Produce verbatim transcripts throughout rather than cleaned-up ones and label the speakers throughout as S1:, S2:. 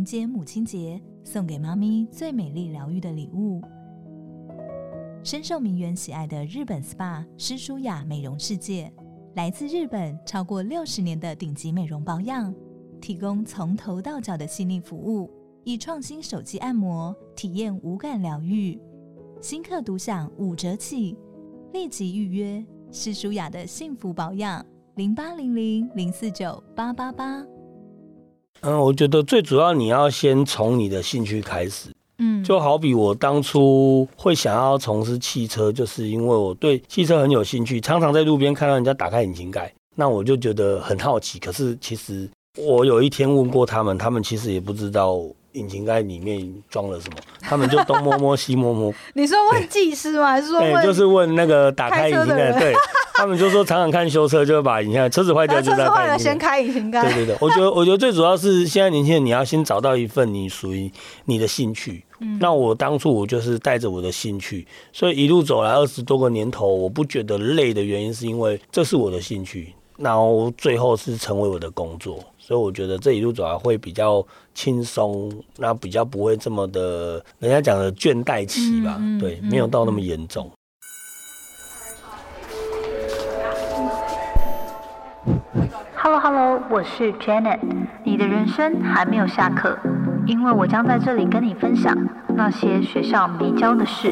S1: 接母亲节，送给妈咪最美丽疗愈的礼物。深受名媛喜爱的日本 S P A 施舒雅美容世界，来自日本超过六十年的顶级美容保养，提供从头到脚的细腻服务，以创新手机按摩体验无感疗愈。新客独享五折起，立即预约施舒雅的幸福保养零八零零零四九八八八。
S2: 嗯，我觉得最主要你要先从你的兴趣开始。嗯，就好比我当初会想要从事汽车，就是因为我对汽车很有兴趣，常常在路边看到人家打开引擎盖，那我就觉得很好奇。可是其实我有一天问过他们，他们其实也不知道引擎盖里面装了什么，他们就东摸摸西摸摸。
S3: 你说问技师吗？还是说问？
S2: 对，就是问那个打开引擎盖。对，他们就说常常看修车就会把引擎盖，车子坏掉就在开引擎盖。车子坏了
S3: 先开引擎盖。
S2: 对对对，我觉得我觉得最主要是现在年轻人你要先找到一份你属于你的兴趣。嗯，那我当初我就是带着我的兴趣，所以一路走来二十多个年头，我不觉得累的原因是因为这是我的兴趣，然后最后是成为我的工作。所以我觉得这一路走来会比较轻松，那比较不会这么的，人家讲的倦怠期吧，嗯嗯、对，没有到那么严重。
S4: Hello Hello， 我是 Janet， 你的人生还没有下课，因为我将在这里跟你分享那些学校没教的事。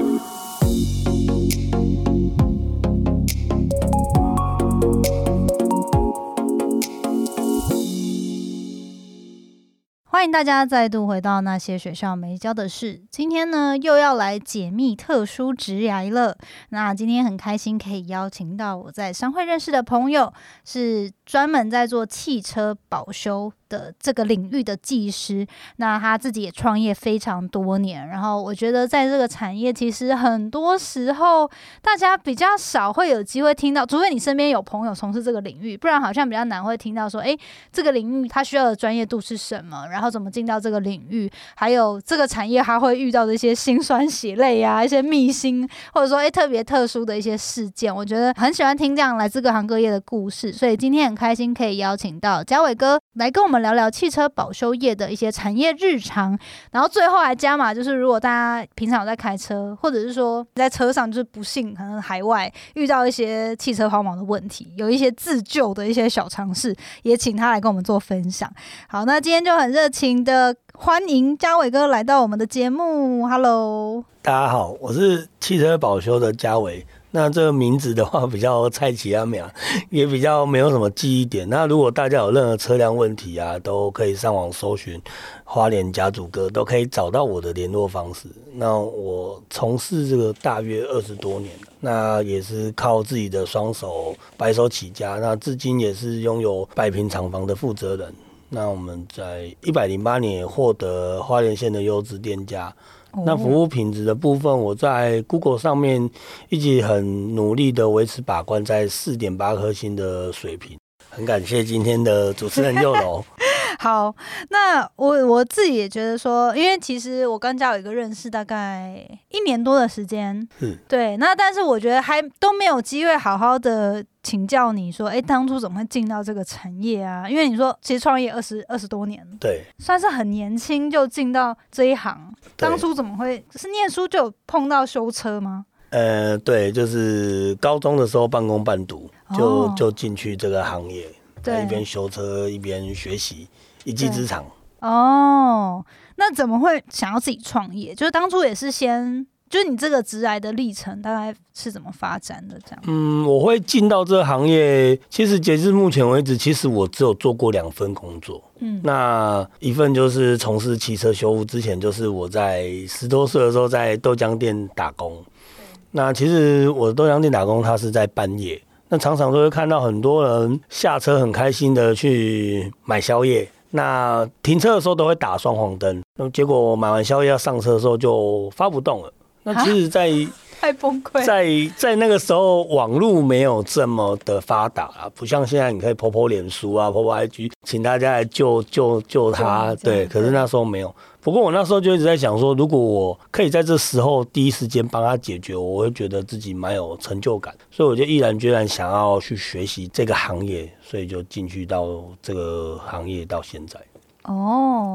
S3: 欢迎大家再度回到那些学校没教的事。今天呢，又要来解密特殊职涯了。那今天很开心可以邀请到我在商会认识的朋友，是专门在做汽车保修的这个领域的技师。那他自己也创业非常多年，然后我觉得在这个产业，其实很多时候大家比较少会有机会听到，除非你身边有朋友从事这个领域，不然好像比较难会听到说，哎，这个领域它需要的专业度是什么，然后怎么进到这个领域，还有这个产业它会遇到的一些辛酸血泪啊，一些秘辛，或者说哎特别特殊的一些事件。我觉得很喜欢听这样来自各行各业的故事，所以今天很开心可以邀请到嘉伟哥来跟我们聊聊汽车保修业的一些产业日常，然后最后还加码，就是如果大家平常有在开车，或者是说在车上就是不幸可能海外遇到一些汽车抛锚的问题，有一些自救的一些小常识，也请他来跟我们做分享。好，那今天就很热情的欢迎嘉伟哥来到我们的节目。 Hello，
S2: 大家好，我是汽车保修的嘉伟。那这个名字的话比较菜奇阿苗，也比较没有什么记忆点。那如果大家有任何车辆问题啊，都可以上网搜寻花莲家族哥，都可以找到我的联络方式。那我从事这个大约二十多年了，那也是靠自己的双手白手起家。那至今也是拥有百平厂房的负责人。那我们在一百零八年也获得花莲县的优质店家。那服务品质的部分，我在 Google 上面一直很努力的维持把关在 四点八 颗星的水平。很感谢今天的主持人佑柔。
S3: 好，那我我自己也觉得说，因为其实我跟嘉伟哥认识大概一年多的时间，嗯，对，那但是我觉得还都没有机会好好的请教你说，哎，当初怎么会进到这个产业啊？因为你说其实创业二十二十多年，
S2: 对，
S3: 算是很年轻就进到这一行。当初怎么会是念书就有碰到修车吗？
S2: 呃，对，就是高中的时候半工半读，就、哦、就进去这个行业，对，一边修车一边学习，一技之长。
S3: 哦，那怎么会想要自己创业？就是当初也是先。就是你这个职涯的历程大概是怎么发展的？这样，
S2: 嗯，我会进到这个行业，其实截至目前为止，其实我只有做过两份工作。嗯，那一份就是从事汽车修复，之前就是我在十多岁的时候在豆浆店打工。那其实我的豆浆店打工，它是在半夜，那常常都会看到很多人下车很开心的去买宵夜。那停车的时候都会打双黄灯，结果我买完宵夜要上车的时候就发不动了。那其实在，在
S3: 太崩溃，
S2: 在在那个时候，网络没有这么的发达啊，不像现在你可以 po po 脸书啊 ，po po I G， 请大家来救救救他。对，可是那时候没有。不过我那时候就一直在想说，如果我可以在这时候第一时间帮他解决，我会觉得自己蛮有成就感，所以我就毅然决然想要去学习这个行业，所以就进去到这个行业到现在。
S3: 哦。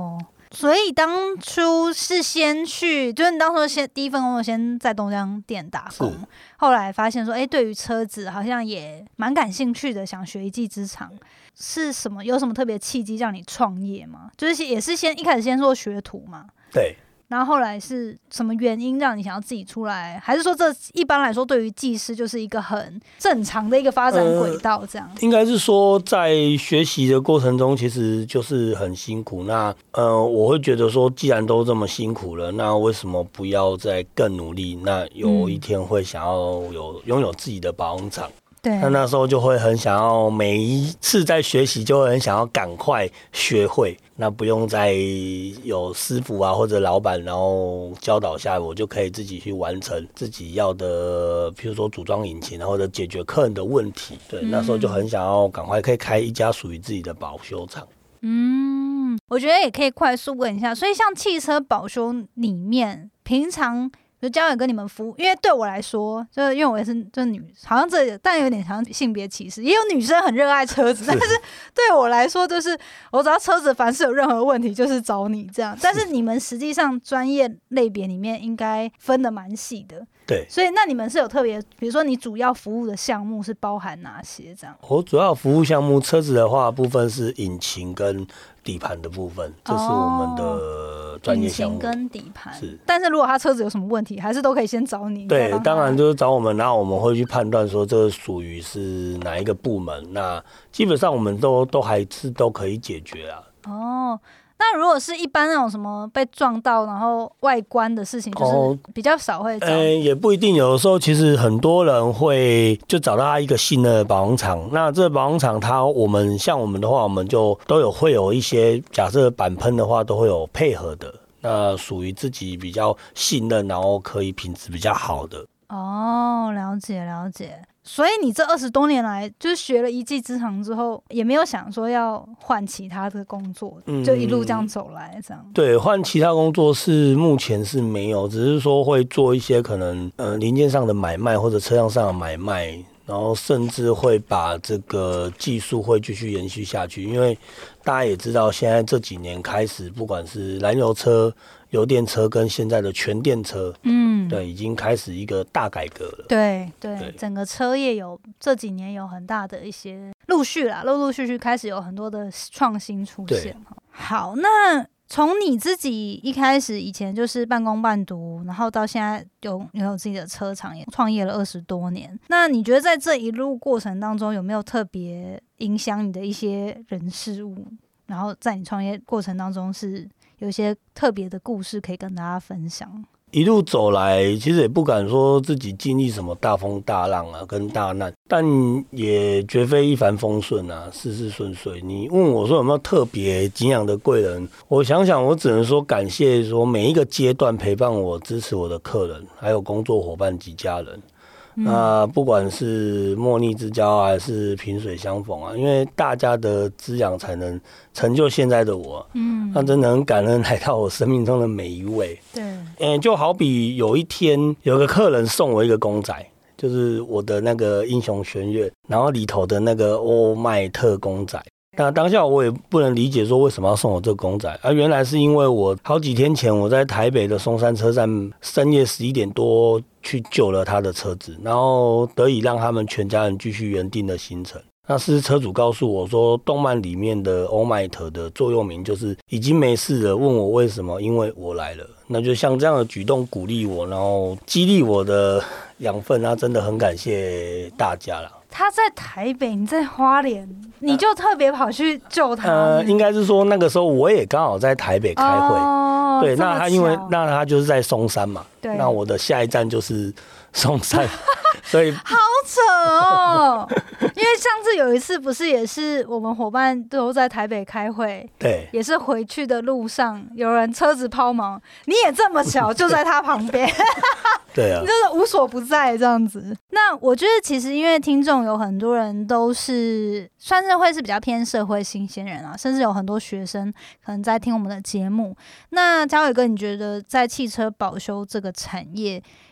S3: 所以当初是先去，就是你当初先第一份工作先在东江店打工，后来发现说，哎、欸，对于车子好像也蛮感兴趣的，想学一技之长。是什么？有什么特别契机让你创业吗？就是也是先一开始先做学徒嘛？
S2: 对。
S3: 然后后来是什么原因让你想要自己出来？还是说这一般来说对于技师就是一个很正常的一个发展轨道这样、呃？
S2: 应该是说在学习的过程中其实就是很辛苦。那呃，我会觉得说既然都这么辛苦了，那为什么不要再更努力？那有一天会想要有拥有自己的保养厂。
S3: 对，
S2: 那那时候就会很想要，每一次在学习就会很想要赶快学会，那不用再有师傅啊或者老板然后教导下来，我就可以自己去完成自己要的，譬如说组装引擎或者解决客人的问题。对，嗯、那时候就很想要赶快可以开一家属于自己的保修厂。
S3: 嗯，我觉得也可以快速问一下，所以像汽车保修里面，平常就嘉伟跟你们服务，因为对我来说，就是因为我也是就是女，好像这但有点像性别歧视，也有女生很热爱车子，但是对我来说，就是我只要车子凡是有任何问题，就是找你这样。但是你们实际上专业类别里面应该分得蛮细的。
S2: 对，
S3: 所以那你们是有特别，比如说你主要服务的项目是包含哪些？这样，
S2: 我主要服务项目车子的话，部分是引擎跟底盘的部分，这是我们的专业项目。
S3: 引擎跟底盘
S2: 是，
S3: 但是如果他车子有什么问题，还是都可以先找你。
S2: 对，当然就是找我们，然后我们会去判断说这属于是哪一个部门。那基本上我们都都还是都可以解决啊。
S3: 哦。那如果是一般那种什么被撞到然后外观的事情，就是比较少会找你。
S2: 呃、欸，也不一定，有的时候其实很多人会就找到他一个新的保养厂。那这个保养厂，它我们像我们的话，我们就都有会有一些假设板喷的话，都会有配合的。那属于自己比较信任，然后可以品质比较好的。
S3: 哦，了解了解。所以你这二十多年来，就是学了一技之长之后，也没有想说要换其他的工作，嗯、就一路这样走来，这样。
S2: 对，换其他工作是目前是没有，只是说会做一些可能呃零件上的买卖或者车辆上的买卖，然后甚至会把这个技术会继续延续下去，因为大家也知道，现在这几年开始，不管是燃油车、油电车跟现在的全电车，嗯，对，已经开始一个大改革了。
S3: 对 对, 对，整个车业有这几年有很大的一些陆续啦，陆陆续续开始有很多的创新出现。好，那从你自己一开始以前就是半工半读，然后到现在有有自己的车厂，也创业了二十多年。那你觉得在这一路过程当中，有没有特别影响你的一些人事物？然后在你创业过程当中是有一些特别的故事可以跟大家分享？
S2: 一路走来，其实也不敢说自己经历什么大风大浪啊，跟大难，但也绝非一帆风顺啊，事事顺遂。你问我说有没有特别敬仰的贵人，我想想，我只能说感谢说每一个阶段陪伴我、支持我的客人，还有工作伙伴及家人。那、呃、不管是莫逆之交还是萍水相逢啊，因为大家的滋养才能成就现在的我。嗯，那真的很感恩来到我生命中的每一位。
S3: 对，
S2: 嗯，就好比有一天有个客人送我一个公仔，就是我的那个英雄学院，然后里头的那个欧迈特公仔。那当下我也不能理解说为什么要送我这个公仔啊，原来是因为我好几天前我在台北的松山车站深夜十一点多去救了他的车子，然后得以让他们全家人继续原定的行程。那是车主告诉我说，动漫里面的欧迈特的座右铭就是已经没事了，问我为什么，因为我来了。那就像这样的举动鼓励我，然后激励我的养分啊，真的很感谢大家啦。
S3: 他在台北，你在花莲，你就特别跑去救他。
S2: 呃，应该是说那个时候我也刚好在台北开会，哦、对，那他因为那他就是在松山嘛，对，那我的下一站就是松山，所以
S3: 好扯哦。因为上次有一次不是也是我们伙伴都在台北开会，对，也是回去的路上有人车子抛锚，你也这么巧就在他旁边。
S2: 对啊，
S3: 你真的无所不在这样子。那我觉得其实因为听众有很多人都是算是会是比较偏社会新鲜人啊，甚至有很多学生可能在听我们的节目。那嘉伟哥，你觉得在汽车保修这个产业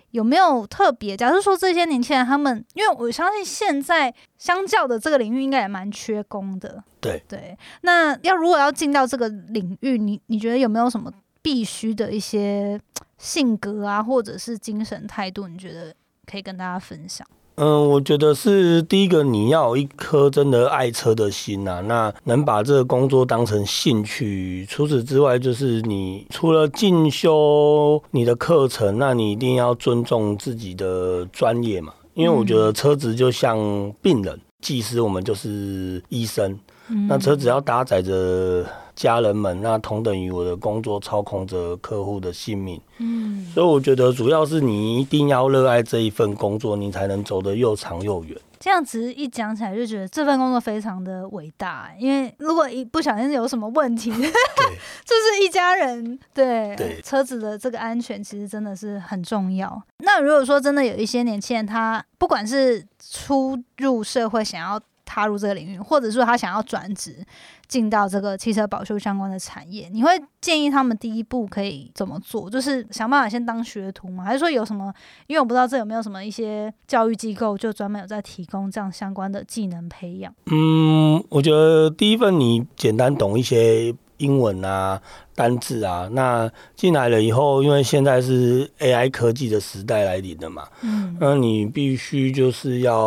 S3: 有没有特别？假如说这些年轻人他们，因为我相信现在相较的这个领域应该也蛮缺工的。
S2: 对
S3: 对，那要如果要进到这个领域，你你觉得有没有什么必须的一些性格啊，或者是精神态度？你觉得可以跟大家分享？
S2: 嗯，我觉得是第一个，你要有一颗真的爱车的心啊，那能把这个工作当成兴趣。除此之外，就是你除了进修你的课程，那你一定要尊重自己的专业嘛。因为我觉得车子就像病人，技师我们就是医生，嗯、那车子要搭载着家人们，那同等于我的工作操控着客户的性命。嗯，所以我觉得主要是你一定要热爱这一份工作，你才能走得又长又远。
S3: 这样子一讲起来就觉得这份工作非常的伟大，因为如果一不小心有什么问题，就是一家人。 对, 对车子的这个安全其实真的是很重要。那如果说真的有一些年轻人，他不管是初入社会想要踏入这个领域，或者说他想要转职进到这个汽车保修相关的产业，你会建议他们第一步可以怎么做？就是想办法先当学徒吗？还是说有什么？因为我不知道这有没有什么一些教育机构就专门有在提供这样相关的技能培养？
S2: 嗯，我觉得第一份你简单懂一些英文啊、单字啊，那进来了以后，因为现在是 A I 科技的时代来临了嘛，嗯，那你必须就是要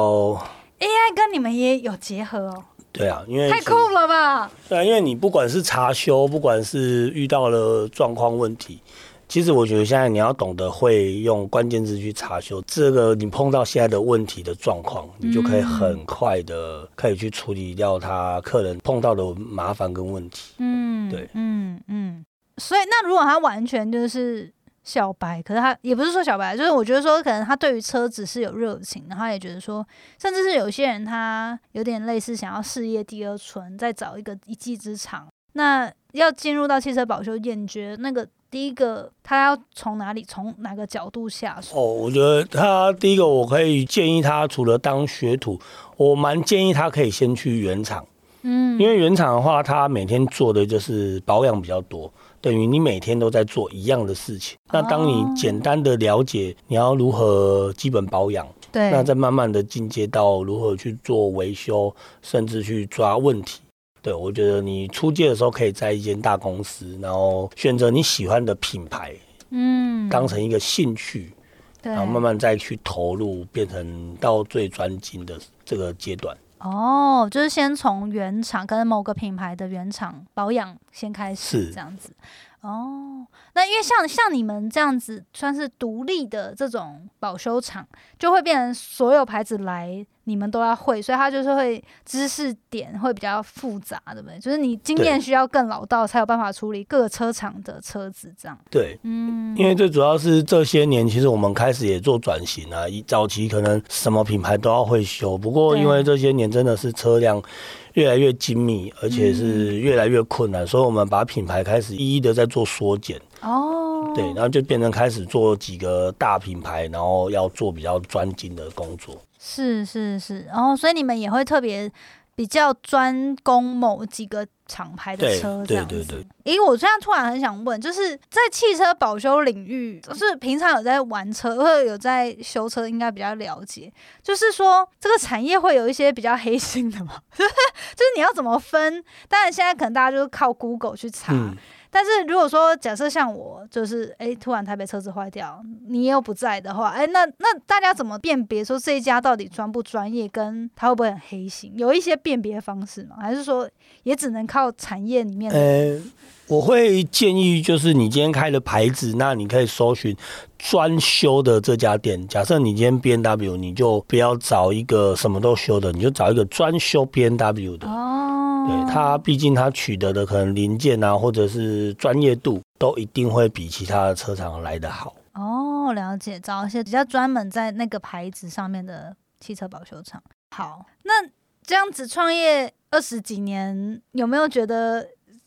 S3: A I 跟你们也有结合哦。
S2: 对啊，因为
S3: 太酷了吧！
S2: 对啊，因为你不管是查修，不管是遇到了状况问题，其实我觉得现在你要懂得会用关键字去查修，这个你碰到现在的问题的状况，你就可以很快的可以去处理掉他客人碰到的麻烦跟问题。嗯，对，
S3: 嗯嗯。所以那如果他完全就是小白，可是他也不是说小白，就是我觉得说可能他对于车子是有热情，然后他也觉得说，甚至是有些人他有点类似想要事业第二春，再找一个一技之长。那要进入到汽车保修业，你觉得那个第一个他要从哪里从哪个角度下手？
S2: 哦，我觉得他第一个我可以建议他，除了当学徒，我蛮建议他可以先去原厂。嗯，因为原厂的话，他每天做的就是保养比较多，等于你每天都在做一样的事情。那当你简单的了解你要如何基本保养，对，那再慢慢的进阶到如何去做维修，甚至去抓问题。对，我觉得你初阶的时候可以在一间大公司，然后选择你喜欢的品牌，嗯，当成一个兴趣，然后慢慢再去投入，变成到最专精的这个阶段。
S3: 哦，就是先从原厂，可能某个品牌的原厂保养先开始，这样子。哦，那因为像像你们这样子算是独立的这种保修厂，就会变成所有牌子来你们都要会，所以它就是会知识点会比较复杂，对不对？就是你经验需要更老道，才有办法处理各个车厂的车子这样。
S2: 对，嗯，因为最主要是这些年，其实我们开始也做转型啊，早期可能什么品牌都要会修，不过因为这些年真的是车辆越来越精密，而且是越来越困难，嗯、所以我们把品牌开始一一的在做缩减。哦，对，然后就变成开始做几个大品牌，然后要做比较专精的工作。
S3: 是是是，然后、哦、所以你们也会特别比较专攻某几个厂牌的车这样子。对对对对。咦，我现在突然很想问，就是在汽车保修领域，就是平常有在玩车或者有在修车，应该比较了解。就是说，这个产业会有一些比较黑心的嘛？就是你要怎么分？当然，现在可能大家就是靠 Google 去查。嗯，但是如果说假设像我，就是哎，突然台北车子坏掉，你又不在的话，哎，那那大家怎么辨别说这一家到底专不专业，跟他会不会很黑心？有一些辨别方式吗？还是说也只能靠产业里面的？
S2: 呃，我会建议就是你今天开的牌子，那你可以搜寻专修的这家店。假设你今天 B M W， 你就不要找一个什么都修的，你就找一个专修 B M W 的。哦。对，他毕竟他取得的可能零件啊，或者是专业度，都一定会比其他的车厂来得好。
S3: 哦，了解，找一些比较专门在那个牌子上面的汽车保修厂。好，那这样子创业二十几年，有没有觉得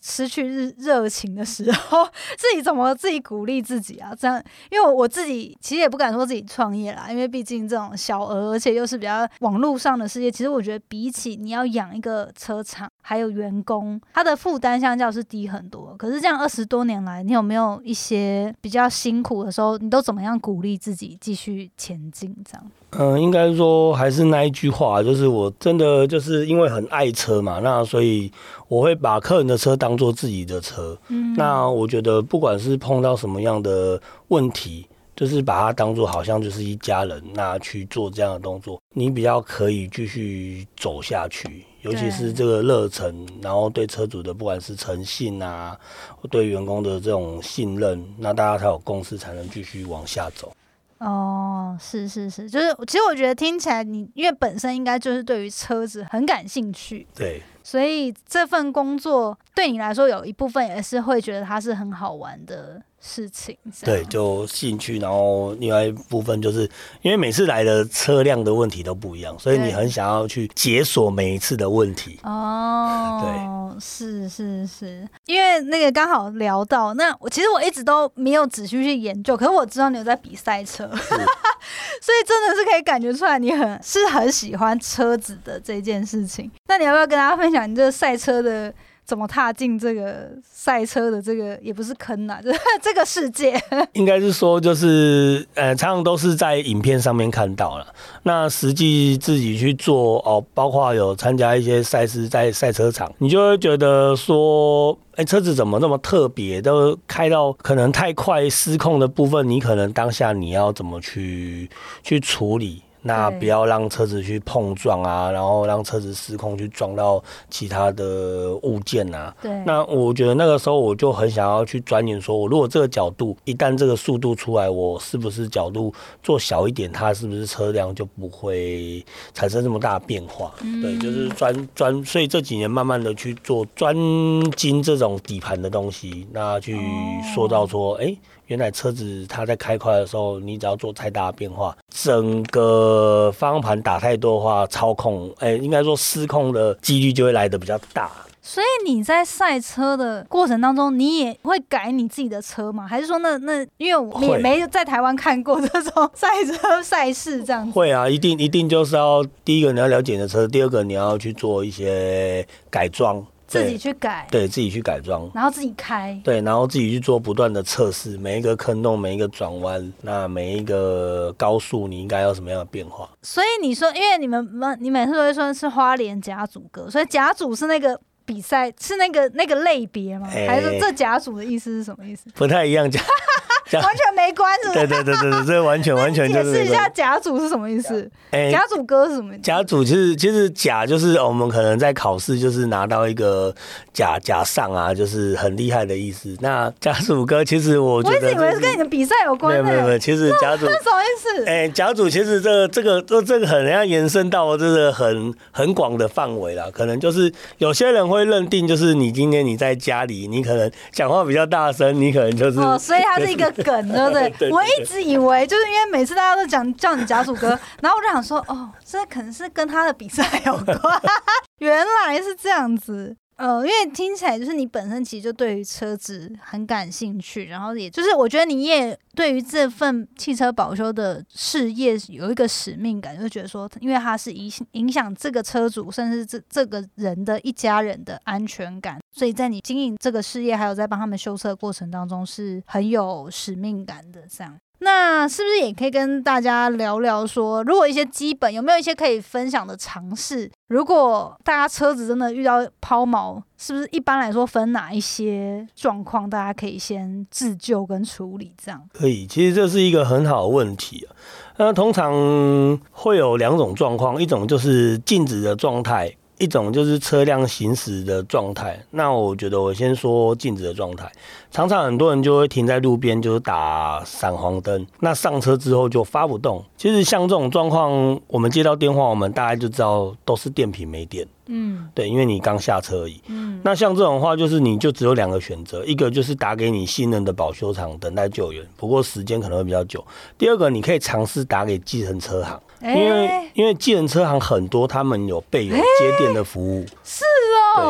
S3: 失去热情的时候，自己怎么自己鼓励自己啊？这样，因为我自己其实也不敢说自己创业啦，因为毕竟这种小额，而且又是比较网络上的世界，其实我觉得比起你要养一个车厂还有员工，他的负担相较是低很多。可是这样二十多年来，你有没有一些比较辛苦的时候，你都怎么样鼓励自己继续前进？这样？
S2: 嗯，应该说还是那一句话，就是我真的就是因为很爱车嘛，那所以我会把客人的车当作自己的车。嗯，那我觉得不管是碰到什么样的问题，就是把它当作好像就是一家人，那去做这样的动作，你比较可以继续走下去。尤其是这个热忱，然后对车主的不管是诚信啊，对员工的这种信任，那大家才有共识，才能继续往下走。
S3: 哦，是是是，就是其实我觉得听起来你因为本身应该就是对于车子很感兴趣，
S2: 对，
S3: 所以这份工作对你来说有一部分也是会觉得它是很好玩的事情。
S2: 对，就兴趣，然后另外一部分就是因为每次来的车辆的问题都不一样，所以你很想要去解锁每一次的问题。
S3: 哦，对，是是是，因为那个刚好聊到，那我其实我一直都没有仔细去研究，可是我知道你有在比赛车，所以真的是可以感觉出来你很是很喜欢车子的这件事情。那你要不要跟大家分享你这个赛车的？怎么踏进这个赛车的这个也不是坑啊，就是这个世界。
S2: 应该是说，就是呃，常常都是在影片上面看到了。那实际自己去做哦，包括有参加一些赛事在赛车场，你就会觉得说，哎、欸，车子怎么那么特别？都开到可能太快失控的部分，你可能当下你要怎么去去处理？那不要让车子去碰撞啊，然后让车子失控去撞到其他的物件啊。
S3: 对。
S2: 那我觉得那个时候我就很想要去钻研，说我如果这个角度一旦这个速度出来，我是不是角度做小一点，它是不是车辆就不会产生这么大的变化？嗯、对，就是专专，所以这几年慢慢的去做专精这种底盘的东西，那去说到说，哎、欸。原来车子它在开快的时候，你只要做太大的变化，整个方向盘打太多的话，操控，哎、欸，应该说失控的几率就会来得比较大。
S3: 所以你在赛车的过程当中，你也会改你自己的车吗？还是说那那因为我也没在台湾看过这种赛车赛事这样子？
S2: 会啊，一定一定就是要第一个你要了解你的车，第二个你要去做一些改装。
S3: 自己去改，
S2: 对，自己去改装，
S3: 然后自己开，
S2: 对，然后自己去做不断的测试，每一个坑洞，每一个转弯，那每一个高速，你应该有什么样的变化？
S3: 所以你说，因为你们你每次都会说是花莲甲组歌，所以甲组是那个比赛，是那个那个类别吗？欸、还是说这甲组的意思是什么意思？
S2: 不太一样，甲
S3: 完全没关系。
S2: 对对对对对，这完全完全就是。
S3: 解释一下甲组是什么意思？欸、甲组歌是什么意思？
S2: 甲组其实其实甲就是我们可能在考试就是拿到一个甲甲上啊，就是很厉害的意思。那甲组歌其实我觉得、就是，
S3: 我一直以为是跟你的比赛有关的。
S2: 没有没有没有，其实甲组
S3: 那什么意思？
S2: 哎、欸，甲组其实这个这个这这个很要延伸到这个很很广的范围啦。可能就是有些人会认定，就是你今天你在家里，你可能讲话比较大声，你可能就是
S3: 哦，所以它是一个梗，对不对？对对对，我一直以为就是因为每次大家都讲叫你甲组歌，然后我就想说，哦，这可能是跟他的比赛有关，原来是这样子。呃，因为听起来就是你本身其实就对于车子很感兴趣，然后也就是我觉得你也对于这份汽车保修的事业有一个使命感，就觉得说，因为它是影影响这个车主甚至这这个人的一家人的安全感，所以在你经营这个事业还有在帮他们修车的过程当中是很有使命感的这样。那是不是也可以跟大家聊聊说，如果一些基本有没有一些可以分享的尝试？如果大家车子真的遇到抛锚，是不是一般来说分哪一些状况，大家可以先自救跟处理？这样
S2: 可以，其实这是一个很好的问题啊。那通常会有两种状况，一种就是静止的状态，一种就是车辆行驶的状态。那我觉得我先说静止的状态，常常很多人就会停在路边，就是打闪黄灯，那上车之后就发不动。其实像这种状况，我们接到电话，我们大概就知道都是电瓶没电。嗯，对，因为你刚下车而已。嗯，那像这种话，就是你就只有两个选择，一个就是打给你信任的保修厂等待救援，不过时间可能会比较久；第二个，你可以尝试打给计程车行，欸、因为因为计程车行很多，他们有备有接电的服务。
S3: 欸、是哦。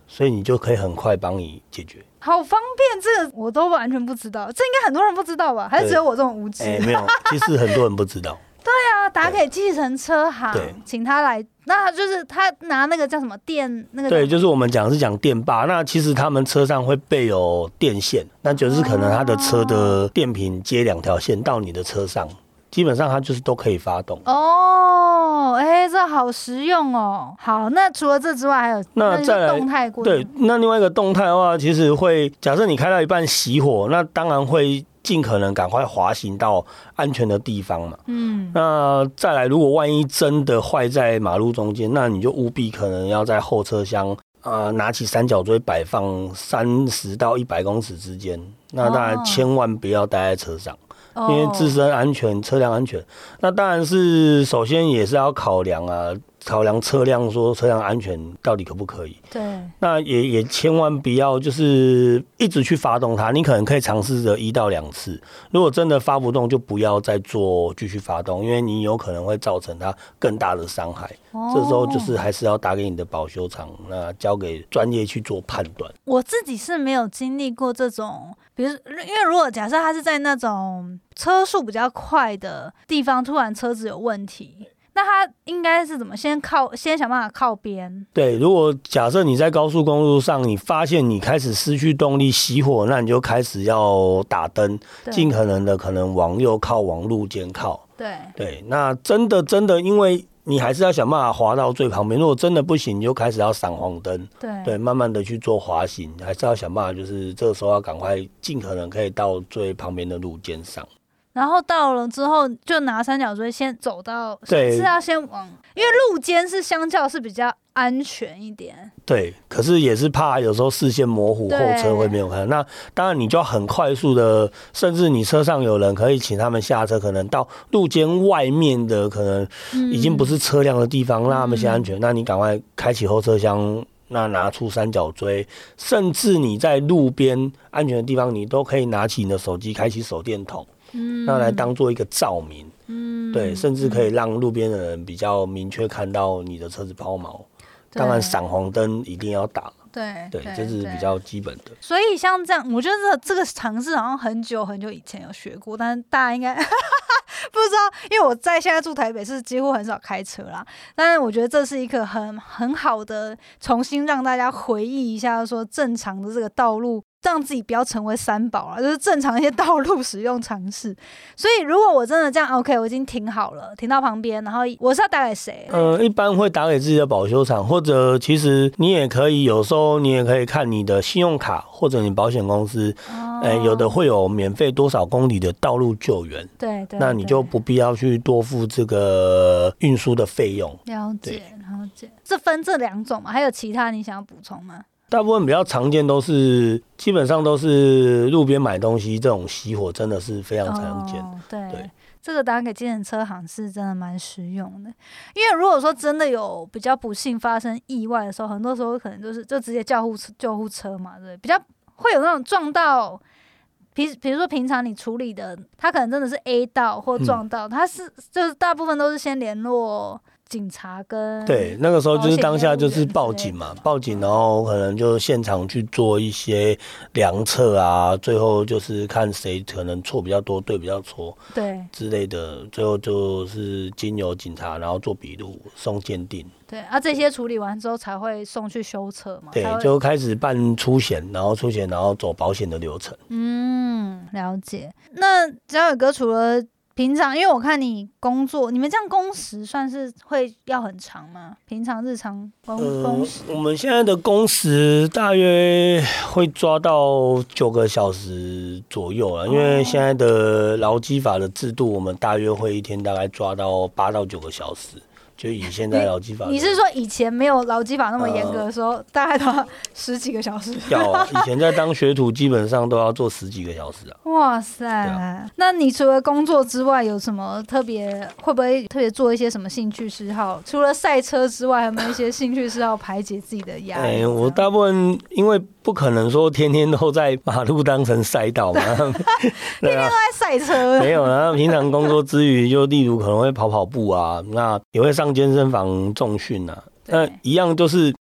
S2: 所以你就可以很快帮你解决。
S3: 好方便，这个我都完全不知道，这应该很多人不知道吧？还是只有我这种无知？
S2: 哎、欸，没有，其实很多人不知道。
S3: 对啊，打给计程车行，请他来，那就是他拿那个叫什么电那个。
S2: 对，就是我们讲是讲电霸，那其实他们车上会备有电线，那就是可能他的车的电瓶接两条线到你的车上，基本上它就是都可以发动。
S3: 哦，哎、欸，这好实用哦。好，那除了这之外，还有
S2: 那再来
S3: 动态过
S2: 对，那另外一个动态的话，其实会假设你开到一半熄火，那当然会尽可能赶快滑行到安全的地方嘛。嗯，那再来，如果万一真的坏在马路中间，那你就务必可能要在后车厢呃拿起三角锥摆放三十到一百公尺之间。那当然千万不要待在车上。哦，因为自身安全、车辆安全，那当然是首先也是要考量啊，考量车辆说车辆安全到底可不可以。
S3: 对，
S2: 那也也千万不要就是一直去发动它，你可能可以尝试着一到两次，如果真的发不动，就不要再做继续发动，因为你有可能会造成它更大的伤害。哦，这时候就是还是要打给你的保修厂，那交给专业去做判断。
S3: 我自己是没有经历过这种，比如因为如果假设它是在那种车速比较快的地方，突然车子有问题，那他应该是怎么先靠先想办法靠边？
S2: 对，如果假设你在高速公路上，你发现你开始失去动力熄火，那你就开始要打灯，尽可能的可能往右靠，往路肩靠。
S3: 对
S2: 对，那真的真的，因为你还是要想办法滑到最旁边。如果真的不行，你就开始要闪黄灯。
S3: 对
S2: 对，慢慢的去做滑行，还是要想办法，就是这个时候要赶快尽可能可以到最旁边的路肩上。
S3: 然后到了之后，就拿三角锥先走到，
S2: 对，
S3: 是要先往，因为路肩是相较是比较安全一点。
S2: 对，可是也是怕有时候视线模糊，后车会没有看。那当然你就要很快速的，甚至你车上有人可以请他们下车，可能到路肩外面的可能已经不是车辆的地方，嗯、让他们先安全。那你赶快开启后车厢。那拿出三角锥，甚至你在路边安全的地方，你都可以拿起你的手机，开启手电筒，嗯，那来当做一个照明，嗯，对，甚至可以让路边的人比较明确看到你的车子抛锚。当然，闪黄灯一定要打。
S3: 对
S2: 对，这是比较基本的。
S3: 所以像这样，我觉得这个尝试好像很久很久以前有学过，但是大家应该不知道，因为我在现在住台北是几乎很少开车啦。但是我觉得这是一个很很好的重新让大家回忆一下，说正常的这个道路。让自己不要成为三宝啊，就是正常一些道路使用常识。所以如果我真的这样 OK， 我已经停好了，停到旁边，然后我是要打给谁？
S2: 呃，一般会打给自己的保修厂，或者其实你也可以，有时候你也可以看你的信用卡或者你保险公司，哦欸，有的会有免费多少公里的道路救援。
S3: 对 对, 对，
S2: 那你就不必要去多付这个运输的费用。
S3: 了解了解，这分这两种嘛，还有其他你想要补充吗？
S2: 大部分比较常见都是，基本上都是路边买东西，这种熄火真的是非常常见。
S3: 哦、对, 对，这个打给计程车行是真的蛮实用的。因为如果说真的有比较不幸发生意外的时候，很多时候可能就是就直接叫护救护车嘛，对，比较会有那种撞到，比比如说平常你处理的，他可能真的是 A 到或撞到，他、嗯、是就是大部分都是先联络。警察跟
S2: 对，那个时候就是当下就是报警嘛，报警，然后可能就现场去做一些量测啊，最后就是看谁可能错比较多，对比较错，
S3: 对
S2: 之类的，最后就是经由警察，然后做笔录，送鉴定。
S3: 对啊，这些处理完之后才会送去修车嘛。
S2: 对，就开始办出险，然后出险，然后走保险的流程。
S3: 嗯，了解。那嘉伟哥除了平常，因为我看你工作，你们这样工时算是会要很长吗？平常日常工工时、
S2: 呃，我们现在的工时大约会抓到九个小时左右了，因为现在的劳基法的制度，我们大约会一天大概抓到八到九个小时。就以现在劳基法，
S3: 你是说以前没有劳基法那么严格的时候，呃、大概都要十几个小时？
S2: 要啊，以前在当学徒，基本上都要做十几个小时啊。
S3: 哇塞！啊、那你除了工作之外，有什么特别？会不会特别做一些什么兴趣嗜好？除了赛车之外，有没有一些兴趣嗜好排解自己的压力？哎、
S2: 欸，我大部分因为不可能说天天都在马路当成赛道嘛，天
S3: 天都在赛车。
S2: 没有，然后平常工作之余，就例如可能会跑跑步啊，那也会上健身房重训啊，那一样就是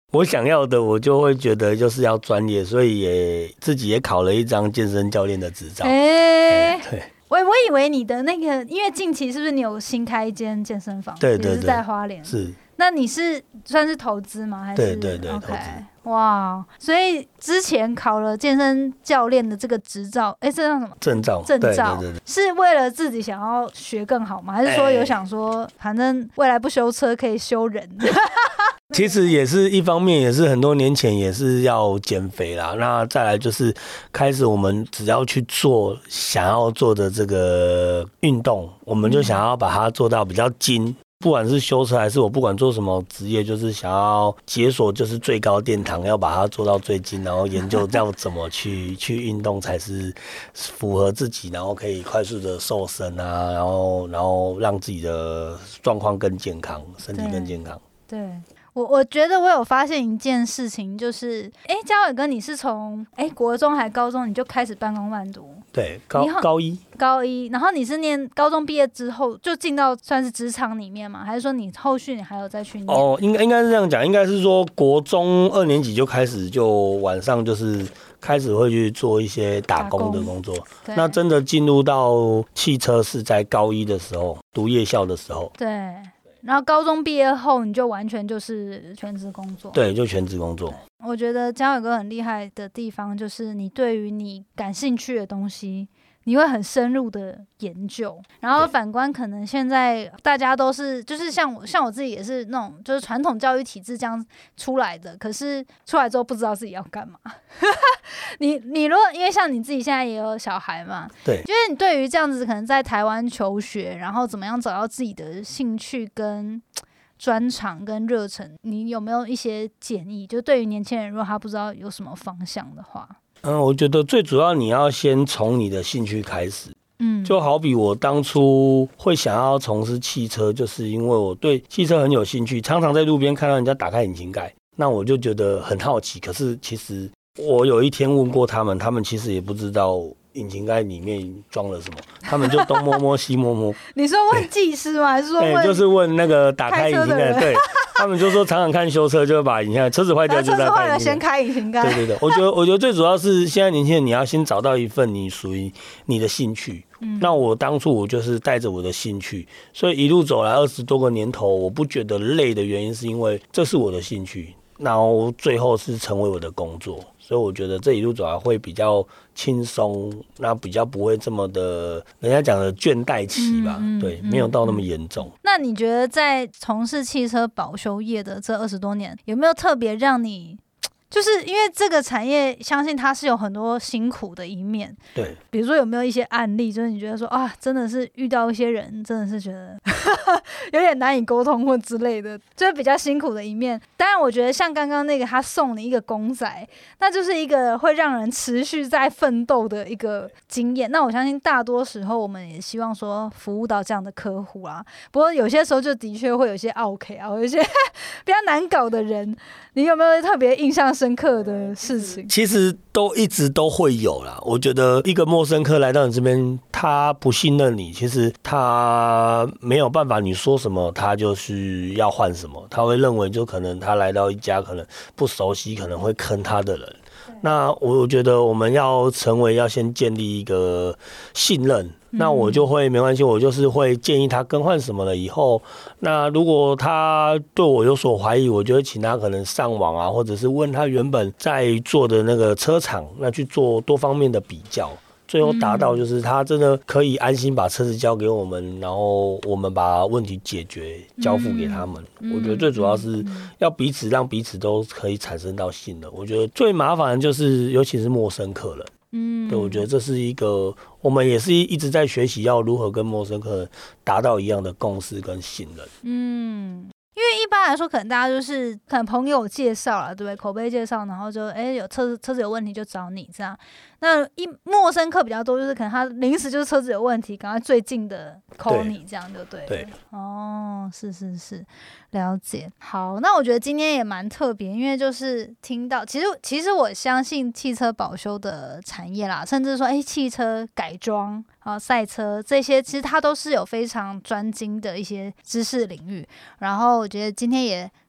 S2: 我想要的，我就会觉得就是要专业，所以也自己也考了一张健身教练的执照。哎、欸，对。
S3: 我我以为你的那个，因为近期是不是你有新开一间健身房？
S2: 对对对，
S3: 也是在花莲。
S2: 是。
S3: 那你是算是投资吗？还是？
S2: 对对对，
S3: okay,
S2: 投资。
S3: 哇，所以之前考了健身教练的这个执照，哎、欸，这叫什么？证
S2: 照。
S3: 证照。
S2: 对对对对，
S3: 是为了自己想要学更好吗？还是说有想说，欸、反正未来不修车可以修人？
S2: 其实也是一方面，也是很多年前也是要减肥啦。那再来就是开始，我们只要去做想要做的这个运动，我们就想要把它做到比较精。不管是修车还是我不管做什么职业，就是想要解锁就是最高殿堂，要把它做到最精，然后研究要怎么去去运动才是符合自己，然后可以快速的瘦身啊，然后然后让自己的状况更健康，身体更健康。
S3: 对。对，我我觉得我有发现一件事情，就是哎，嘉伟哥，你是从哎国中还高中你就开始半工半读？
S2: 对，高高一
S3: 高一，然后你是念高中毕业之后就进到算是职场里面吗？还是说你后续你还有再去念？
S2: 哦，应该应该是这样讲，应该是说国中二年级就开始，就晚上就是开始会去做一些打工的工作。那真的进入到汽车是在高一的时候，读夜校的时候。
S3: 对。然后高中毕业后，你就完全就是全职工作。
S2: 对，就全职工作。
S3: 我觉得嘉伟哥很厉害的地方，就是你对于你感兴趣的东西，你会很深入的研究。然后反观，可能现在大家都是，就是像我，像我自己也是那种，就是传统教育体制这样出来的。可是出来之后不知道自己要干嘛。你你如果因为像你自己现在也有小孩嘛，
S2: 对，
S3: 就是你对于这样子可能在台湾求学，然后怎么样找到自己的兴趣跟专长跟热忱，你有没有一些建议？就对于年轻人，如果他不知道有什么方向的话，
S2: 嗯，我觉得最主要你要先从你的兴趣开始。嗯，就好比我当初会想要从事汽车，就是因为我对汽车很有兴趣，常常在路边看到人家打开引擎盖，那我就觉得很好奇。可是其实我有一天问过他们，他们其实也不知道引擎盖里面装了什么，他们就东摸摸西摸摸。
S3: 你说问技师吗？还是说问？
S2: 对，就是问那个打开引擎盖。对，他们就说常常看修车就会把引擎盖，车子坏掉就在开引擎盖。车子坏了
S3: 先开引擎盖。
S2: 对对对，我觉得我觉得最主要是现在年轻人你要先找到一份你属于你的兴趣。嗯，那我当初我就是带着我的兴趣，所以一路走来二十多个年头，我不觉得累的原因是因为这是我的兴趣，然后最后是成为我的工作。所以我觉得这一路走来会比较轻松，那比较不会这么的，人家讲的倦怠期吧，嗯嗯、对，没有到那么严重。
S3: 那你觉得在从事汽车保修业的这二十多年，有没有特别让你？就是因为这个产业，相信它是有很多辛苦的一面。
S2: 对，
S3: 比如说有没有一些案例，就是你觉得说啊，真的是遇到一些人，真的是觉得有点难以沟通或之类的，就是比较辛苦的一面。当然，我觉得像刚刚那个他送你一个公仔，那就是一个会让人持续在奋斗的一个经验。那我相信大多时候我们也希望说服务到这样的客户啊。不过有些时候就的确会有一些奥客啊，有一些比较难搞的人，你有没有特别印象深刻的事情？
S2: 其实都一直都会有啦。我觉得一个陌生客来到你这边，他不信任你，其实他没有办法，你说什么他就是要换什么，他会认为就可能他来到一家可能不熟悉，可能会坑他的人。那我觉得我们要成为要先建立一个信任，那我就会没关系，我就是会建议他更换什么了以后，那如果他对我有所怀疑，我就会请他可能上网啊，或者是问他原本在做的那个车厂，那去做多方面的比较，最后达到就是他真的可以安心把车子交给我们，然后我们把问题解决交付给他们。我觉得最主要是要彼此让彼此都可以产生到信任。我觉得最麻烦的就是尤其是陌生客人，嗯，对，我觉得这是一个我们也是一直在学习要如何跟陌生客人达到一样的共识跟信任。
S3: 嗯。因为一般来说，可能大家就是可能朋友介绍啦，对不对？口碑介绍，然后就哎、欸、有车子车子有问题就找你这样。那一陌生客比较多，就是可能他临时就是车子有问题，赶快最近的 call 你这样就对了。
S2: 对，
S3: 哦，是是是，了解。好，那我觉得今天也蛮特别，因为就是听到，其实其实我相信汽车保修的产业啦，甚至说哎、欸、汽车改装啊、赛车这些，其实它都是有非常专精的一些知识领域。然后我觉得今天也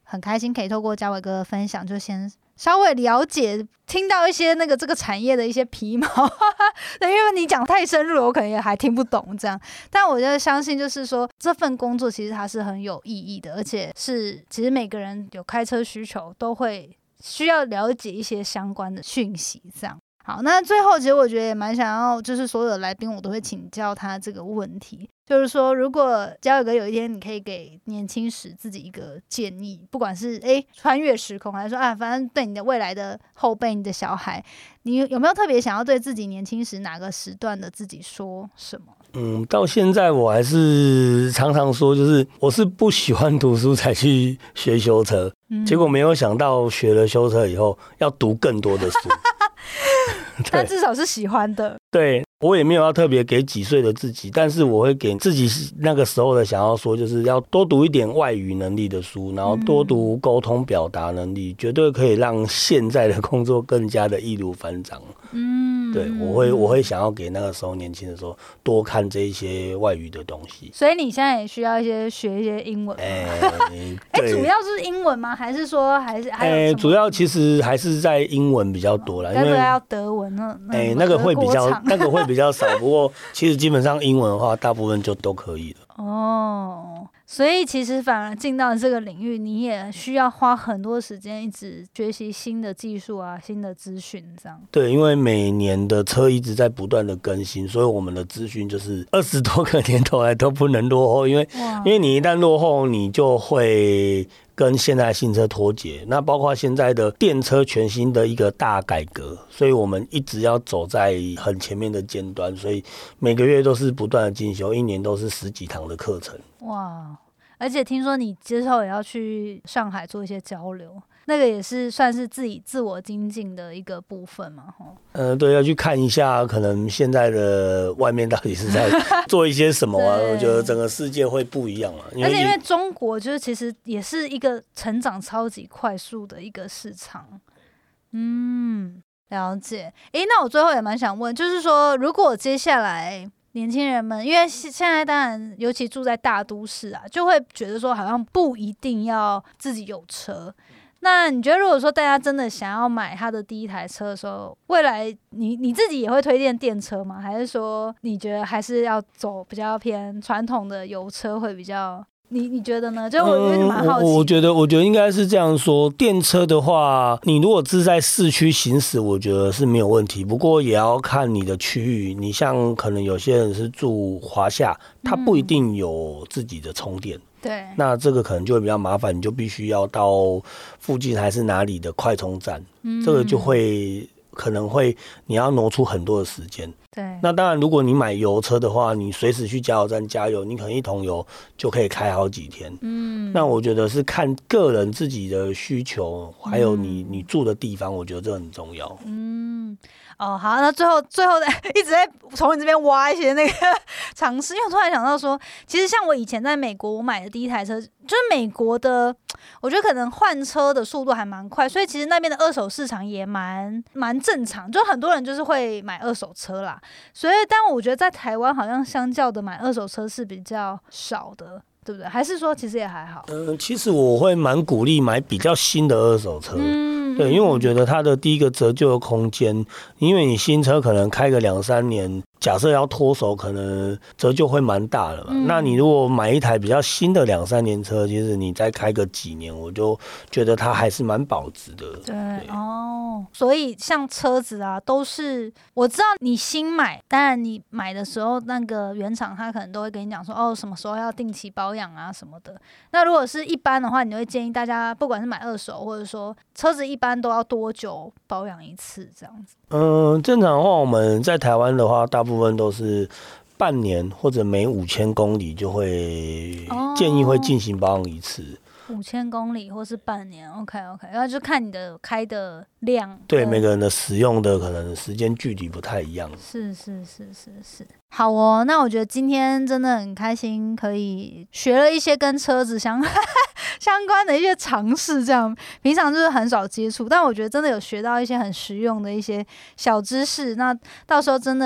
S3: 很开心可以透过嘉伟哥的分享，就先稍微了解听到一些那个这个产业的一些皮毛对，因为你讲太深入了，我可能也还听不懂这样。但我就相信就是说这份工作其实它是很有意义的，而且是其实每个人有开车需求都会需要了解一些相关的讯息这样。好，那最后其实我觉得也蛮想要，就是所有的来宾我都会请教他这个问题，就是说如果嘉伟哥有一天你可以给年轻时自己一个建议，不管是诶穿越时空还是说啊，反正对你的未来的后辈你的小孩，你有没有特别想要对自己年轻时哪个时段的自己说什么？
S2: 嗯，到现在我还是常常说，就是我是不喜欢读书才去学修车，嗯、结果没有想到学了修车以后要读更多的书
S3: 但至少是喜欢的。
S2: 对，我也没有要特别给几岁的自己，但是我会给自己那个时候的想要说，就是要多读一点外语能力的书，然后多读沟通表达能力，绝对可以让现在的工作更加的易如反掌。嗯，对，我会我会想要给那个时候年轻的时候多看这一些外语的东西。
S3: 所以你现在也需要一些学一些英文吗？哎、欸欸，主要是英文吗？还是说还是还有什么？哎、欸，
S2: 主要其实还是在英文比较多啦，因为
S3: 要德文呢。
S2: 哎、欸，那个会比较那个会比较少，不过其实基本上英文的话，大部分就都可以了。
S3: 哦，所以其实反而进到这个领域，你也需要花很多时间一直学习新的技术啊、新的资讯这样。
S2: 对，因为每年的车一直在不断的更新，所以我们的资讯就是二十多个年头来都不能落后，因为因为你一旦落后，你就会跟现在新车脱节。那包括现在的电车全新的一个大改革，所以我们一直要走在很前面的尖端，所以每个月都是不断的进修，一年都是十几堂的课程。
S3: 哇！而且听说你之后也要去上海做一些交流，那个也是算是自己自我精进的一个部分嘛？
S2: 嗯、呃，对，要去看一下，可能现在的外面到底是在做一些什么啊？我觉得整个世界会不一样嘛。
S3: 而且因为中国就是其实也是一个成长超级快速的一个市场。嗯，了解。诶，那我最后也蛮想问，就是说，如果接下来年轻人们，因为现在当然尤其住在大都市啊，就会觉得说好像不一定要自己有车。那你觉得如果说大家真的想要买他的第一台车的时候，未来你你自己也会推荐电车吗？还是说你觉得还是要走比较偏传统的油车会比较？你你觉得呢？就我有点蛮好奇、
S2: 嗯我。我觉得，我觉得应该是这样说。电车的话，你如果是在市区行驶，我觉得是没有问题。不过也要看你的区域。你像可能有些人是住华夏，他不一定有自己的充电。嗯
S3: 对，
S2: 那这个可能就会比较麻烦，你就必须要到附近还是哪里的快充站，嗯、这个就会可能会你要挪出很多的时间。
S3: 对，
S2: 那当然，如果你买油车的话，你随时去加油站加油，你可能一桶油就可以开好几天。嗯，那我觉得是看个人自己的需求，还有你、嗯、你住的地方，我觉得这很重要。
S3: 嗯。哦，好，那最后最后一直在从你这边挖一些那个尝试，因为我突然想到说，其实像我以前在美国，我买的第一台车，就是美国的，我觉得可能换车的速度还蛮快，所以其实那边的二手市场也蛮蛮正常，就很多人就是会买二手车啦。所以，但我觉得在台湾好像相较的买二手车是比较少的。对不对？还是说其实也还好？
S2: 嗯、呃，其实我会蛮鼓励买比较新的二手车，嗯，对，因为我觉得它的第一个折旧的空间，因为你新车可能开个两三年，假设要脱手，可能折旧会蛮大的嘛。嗯、那你如果买一台比较新的两三年车，其实你再开个几年，我就觉得它还是蛮保值的。
S3: 对, 对哦，所以像车子啊，都是我知道你新买，当然你买的时候，那个原厂他可能都会跟你讲说，哦，什么时候要定期保养啊什么的。那如果是一般的话，你会建议大家，不管是买二手，或者说车子一般都要多久保养一次这样子？
S2: 嗯、呃，正常的话，我们在台湾的话，大部分都是半年或者每五千公里就会建议会进行保养一次。
S3: 五千公里或是半年 ，OK OK， 然后就看你的开的量。
S2: 对，每个人的使用的可能时间距离不太一样。
S3: 是是是是是。好哦，那我觉得今天真的很开心，可以学了一些跟车子相相关的一些常识，这样平常就是很少接触，但我觉得真的有学到一些很实用的一些小知识。那到时候真的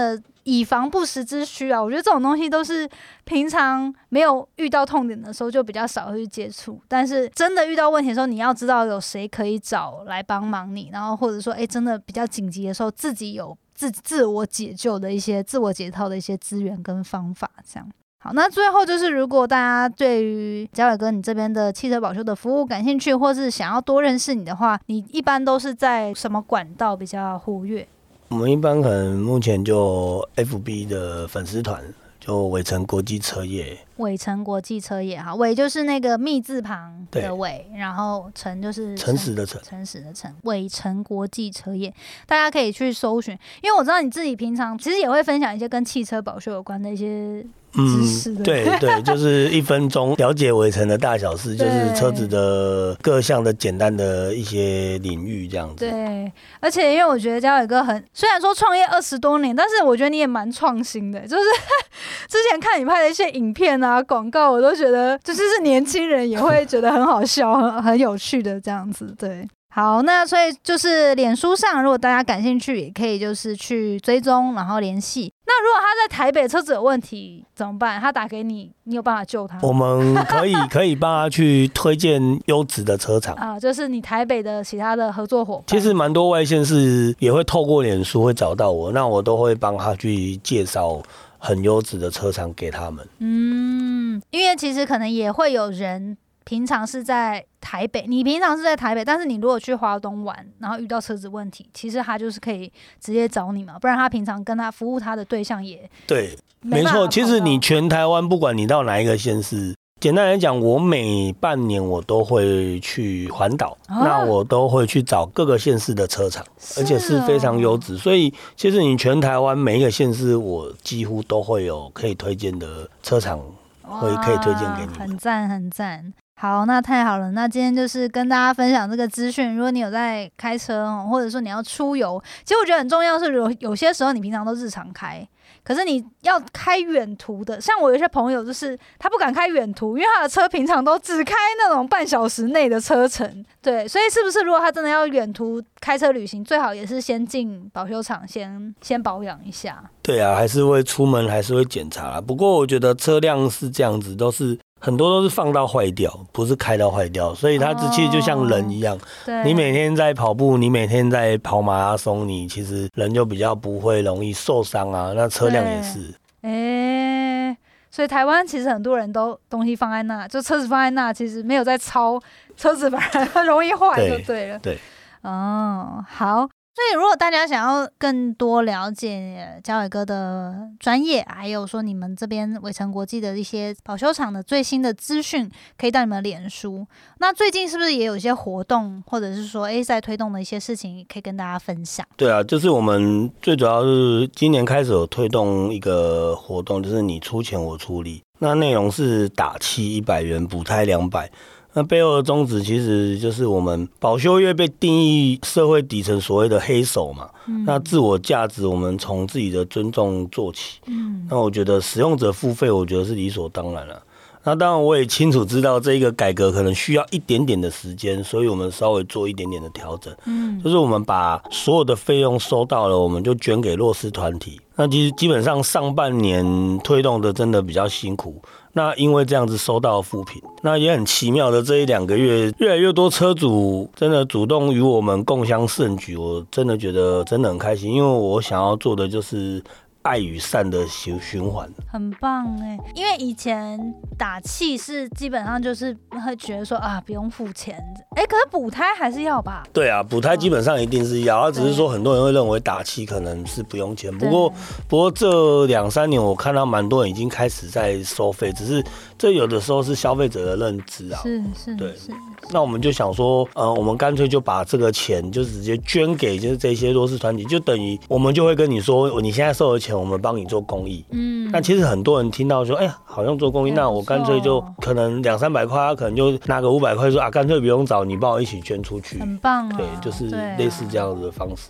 S3: 以防不时之需啊。我觉得这种东西都是平常没有遇到痛点的时候就比较少会去接触，但是真的遇到问题的时候，你要知道有谁可以找来帮忙你，然后或者说，哎，真的比较紧急的时候，自己有自自我解救的一些、自我解套的一些资源跟方法，这样。好，那最后就是，如果大家对于嘉伟哥你这边的汽车保修的服务感兴趣，或是想要多认识你的话，你一般都是在什么管道比较活跃？
S2: 我们一般可能目前就 F B 的粉丝团，就伟成国际车业。
S3: 伟成国际车业，哈，伟就是那个密字旁的伟，然后成就是
S2: 诚实的诚，
S3: 诚实的诚。伟成国际车业，大家可以去搜寻，因为我知道你自己平常其实也会分享一些跟汽车保修有关的一些知识。
S2: 嗯，对对，就是一分钟了解伟成的大小事，就是车子的各项的简单的一些领域这样子。
S3: 对，而且因为我觉得嘉伟哥很，虽然说创业二十多年，但是我觉得你也蛮创新的，就是之前看你拍的一些影片啊。广告我都觉得就是是年轻人也会觉得很好笑很, 很有趣的这样子。对，好，那所以就是脸书上如果大家感兴趣也可以就是去追踪然后联系。那如果他在台北车子有问题怎么办？他打给你，你有办法救他？
S2: 我们可以可以帮他去推荐优质的车厂
S3: 啊，就是你台北的其他的合作伙伴。
S2: 其实蛮多外县市也会透过脸书会找到我，那我都会帮他去介绍很优质的车厂给他们。
S3: 嗯，因为其实可能也会有人平常是在台北，你平常是在台北，但是你如果去花东玩，然后遇到车子问题，其实他就是可以直接找你嘛，不然他平常跟他服务他的对象也
S2: 对，没错。其实你全台湾不管你到哪一个县市，简单来讲，我每半年我都会去环岛、啊，那我都会去找各个县市的车厂，而且是非常优质。所以其实你全台湾每一个县市，我几乎都会有可以推荐的车厂，会可以推荐给你。
S3: 很赞，很赞。好，那太好了。那今天就是跟大家分享这个资讯。如果你有在开车，或者说你要出游，其实我觉得很重要是有有些时候你平常都日常开，可是你要开远途的，像我有些朋友就是他不敢开远途，因为他的车平常都只开那种半小时内的车程。对，所以是不是如果他真的要远途开车旅行，最好也是先进保修厂先先保养一下？对
S2: 啊，还是会出门还是会检查啦。不过我觉得车辆是这样子，都是很多都是放到坏掉，不是开到坏掉，所以它其实就像人一样、哦、你每天在跑步，你每天在跑马拉松，你其实人就比较不会容易受伤啊，那车辆也是。
S3: 欸，所以台湾其实很多人都东西放在那，就车子放在那，其实没有在操，车子反而容易坏就对了。
S2: 对，
S3: 哦，好。所以如果大家想要更多了解嘉伟哥的专业，还有说你们这边伟成国际的一些保修厂的最新的资讯，可以到你们的脸书。那最近是不是也有一些活动，或者是说诶在推动的一些事情可以跟大家分享？
S2: 对啊，就是我们最主要是今年开始有推动一个活动，就是你出钱我出力，那内容是打气一百元，补胎两百。那背后的宗旨其实就是我们保修业被定义社会底层所谓的黑手嘛、嗯、那自我价值我们从自己的尊重做起、嗯、那我觉得使用者付费我觉得是理所当然了。那当然我也清楚知道这个改革可能需要一点点的时间，所以我们稍微做一点点的调整、嗯、就是我们把所有的费用收到了，我们就捐给弱势团体。那其实基本上上半年推动的真的比较辛苦，那因为这样子收到负评，那也很奇妙的这一两个月，越来越多车主真的主动与我们共襄盛举，我真的觉得真的很开心，因为我想要做的就是爱与善的循环。
S3: 很棒哎，因为以前打气是基本上就是会觉得说啊不用付钱，哎，可是补胎还是要吧？
S2: 对啊，补胎基本上一定是要，只是说很多人会认为打气可能是不用钱，不过不过这两三年我看到蛮多人已经开始在收费，只是这有的时候是消费者的认知啊。
S3: 是是，
S2: 对
S3: 是。
S2: 那我们就想说，呃，我们干脆就把这个钱就直接捐给就是这些弱势团体，就等于我们就会跟你说，你现在收的钱，我们帮你做公益。嗯，那其实很多人听到说，哎、欸，好像做公益，那我干脆就可能两三百块，他可能就拿个五百块说啊，干脆不用找你，帮我一起捐出去。
S3: 很棒啊！
S2: 对，就是类似这样子的方式。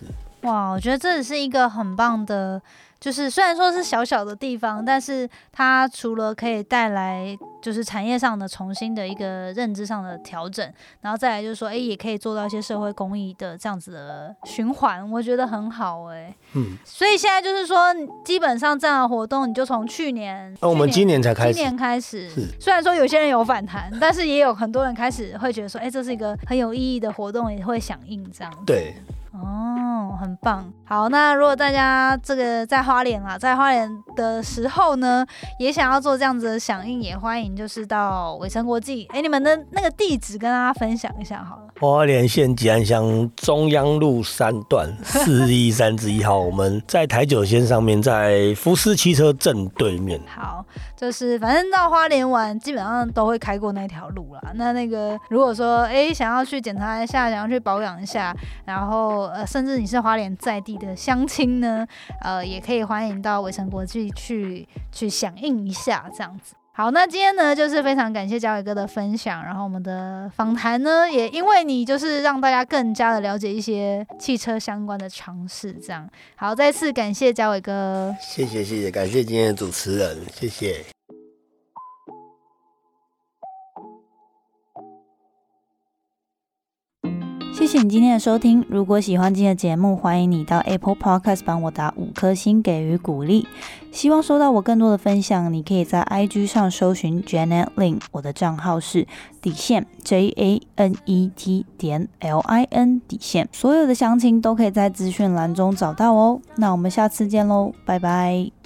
S3: 哇，我觉得这是一个很棒的，就是虽然说是小小的地方，但是它除了可以带来就是产业上的重新的一个认知上的调整，然后再来就是说，哎，也可以做到一些社会公益的这样子的循环，我觉得很好哎、欸。嗯，所以现在就是说，基本上这样的活动，你就从去年，
S2: 那、哦、我们今年才开始，
S3: 今年开始，虽然说有些人有反弹，但是也有很多人开始会觉得说，哎，这是一个很有意义的活动，也会响应这样子。
S2: 对。
S3: 哦，很棒。好，那如果大家这个在花莲啦，在花莲的时候呢，也想要做这样子的响应，也欢迎就是到伟成国际，哎，你们的那个地址跟大家分享一下好了。
S2: 花莲县吉安乡中央路三段四一三之一号，我们在台九线上面，在福斯汽车正对面。
S3: 好，就是反正到花莲玩，基本上都会开过那条路啦。那那个如果说哎想要去检查一下，想要去保养一下，然后呃甚至你是花莲在地的乡亲呢，呃也可以欢迎到伟成国际去去响应一下这样子。好，那今天呢，就是非常感谢嘉伟哥的分享，然后我们的访谈呢，也因为你就是让大家更加的了解一些汽车相关的常识，这样。好，再次感谢嘉伟哥，
S2: 谢谢谢谢，感谢今天的主持人，谢谢。
S1: 谢谢你今天的收听，如果喜欢今天的节目，欢迎你到 Apple Podcast 帮我打五颗星给予鼓励。希望收到我更多的分享，你可以在 I G 上搜寻 Janet Lin， 我的账号是底线 J A N E T 点 L I N 底线，所有的详情都可以在资讯栏中找到哦。那我们下次见喽，拜拜。